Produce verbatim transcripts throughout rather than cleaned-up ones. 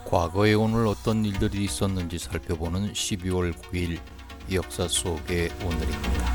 과거에 오늘 어떤 일들이 있었는지 살펴보는 십이월 구일 역사 속의 오늘입니다.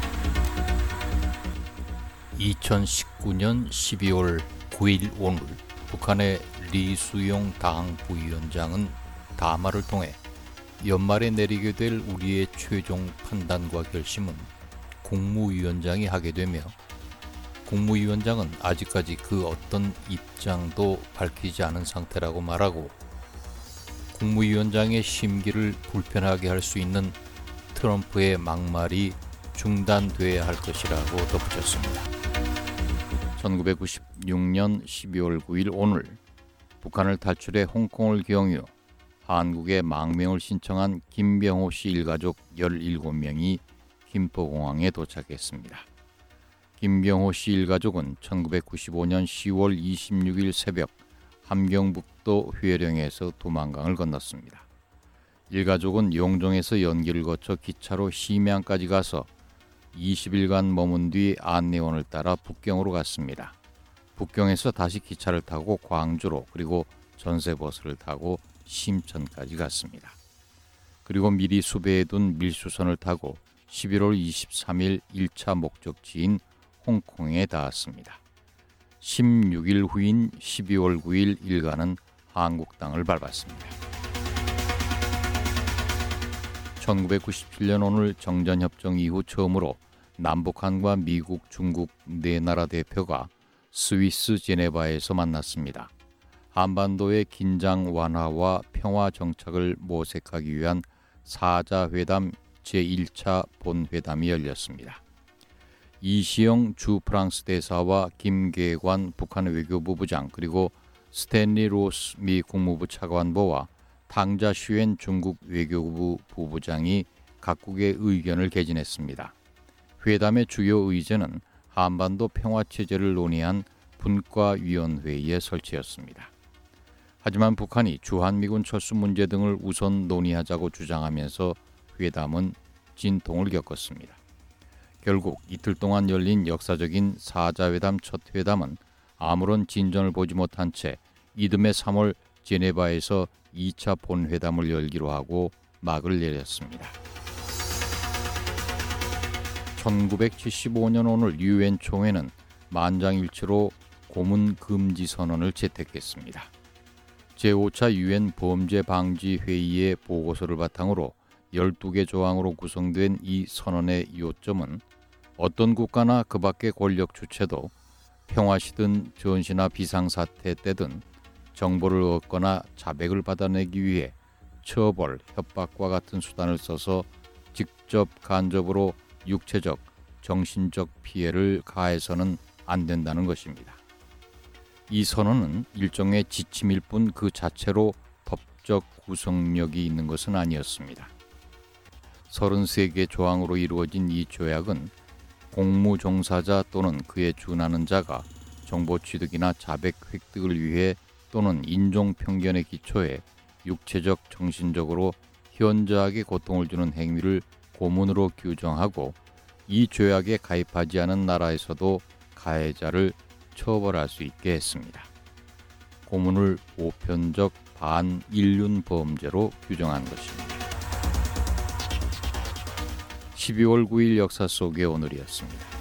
이천십구년 십이월 구일 오늘 북한의 리수용 당 부위원장은 담화를 통해 연말에 내리게 될 우리의 최종 판단과 결심은 국무위원장이 하게 되며 국무위원장은 아직까지 그 어떤 입장도 밝히지 않은 상태라고 말하고 국무위원장의 심기를 불편하게 할 수 있는 트럼프의 막말이 중단돼야 할 것이라고 덧붙였습니다. 천구백구십육년 십이월 구일 오늘 북한을 탈출해 홍콩을 경유, 한국에 망명을 신청한 김병호 씨 일가족 열일곱 명이 김포공항에 도착했습니다. 김병호 씨 일가족은 천구백구십오년 시월 이십육일 새벽 함경북도 회령에서 두만강을 건넜습니다. 일가족은 용종에서 연기를 거쳐 기차로 심양까지 가서 이십일간 머문 뒤 안내원을 따라 북경으로 갔습니다. 북경에서 다시 기차를 타고 광주로 그리고 전세버스를 타고 심천까지 갔습니다. 그리고 미리 수배해둔 밀수선을 타고 십일월 이십삼일 일차 목적지인 홍콩에 닿았습니다. 십육일 후인 십이월 구일 일가는 한국 땅을 밟았습니다. 천구백구십칠년 오늘 정전협정 이후 처음으로 남북한과 미국, 중국 네 나라 대표가 스위스 제네바에서 만났습니다. 한반도의 긴장 완화와 평화 정착을 모색하기 위한 사자회담 제일차 본회담이 열렸습니다. 이시영 주 프랑스 대사와 김계관 북한 외교부 부장 그리고 스탠리 로스 미 국무부 차관보와 탕자 슈엔 중국 외교부 부부장이 각국의 의견을 개진했습니다. 회담의 주요 의제는 한반도 평화체제를 논의한 분과위원회의 설치였습니다. 하지만 북한이 주한미군 철수 문제 등을 우선 논의하자고 주장하면서 회담은 진통을 겪었습니다. 결국 이틀 동안 열린 역사적인 사자회담 첫 회담은 아무런 진전을 보지 못한 채 이듬해 삼월 제네바에서 이차 본회담을 열기로 하고 막을 내렸습니다. 천구백칠십오년 오늘 유엔 총회는 만장일치로 고문 금지 선언을 채택했습니다. 제오차 유엔 범죄 방지 회의의 보고서를 바탕으로 열두 개 조항으로 구성된 이 선언의 요점은 어떤 국가나 그 밖의 권력 주체도 평화시든 전시나 비상사태 때든 정보를 얻거나 자백을 받아내기 위해 처벌, 협박과 같은 수단을 써서 직접 간접으로 육체적, 정신적 피해를 가해서는 안 된다는 것입니다. 이 선언은 일종의 지침일 뿐 그 자체로 법적 구성력이 있는 것은 아니었습니다. 서른세 개 조항으로 이루어진 이 조약은 공무 종사자 또는 그에 준하는 자가 정보 취득이나 자백 획득을 위해 또는 인종 편견에 기초해 육체적, 정신적으로 현저하게 고통을 주는 행위를 고문으로 규정하고 이 조약에 가입하지 않은 나라에서도 가해자를 처벌할 수 있게 했습니다. 고문을 보편적 반인륜 범죄로 규정한 것입니다. 십이월 구일 역사 속의 오늘이었습니다.